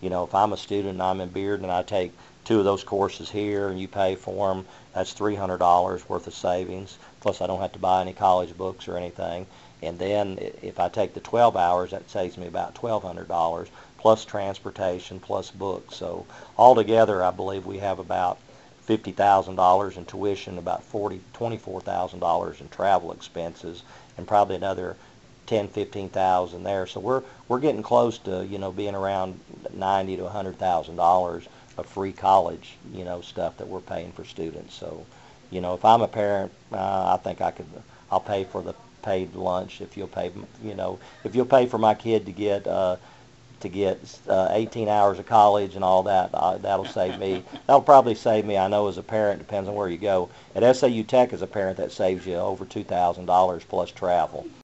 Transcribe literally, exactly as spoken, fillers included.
You know, if I'm a student and I'm in Bearden and I take two of those courses here and you pay for them, that's three hundred dollars worth of savings. Plus, I don't have to buy any college books or anything. And then if I take the twelve hours, that saves me about twelve hundred dollars plus transportation plus books. So altogether, I believe we have about fifty thousand dollars in tuition, about forty, twenty-four thousand dollars in travel expenses, and probably another ten, fifteen thousand there. So we're we're getting close to, you know, being around ninety to a hundred thousand dollars of free college, you know, stuff that we're paying for students. So, you know, if I'm a parent, uh, I think I could, I'll pay for the paid lunch if you'll pay, you know, if you'll pay for my kid to get uh, to get uh, eighteen hours of college and all that, uh, that'll save me. That'll probably save me, I know as a parent, depends on where you go. At S A U Tech as a parent, that saves you over two thousand dollars plus travel.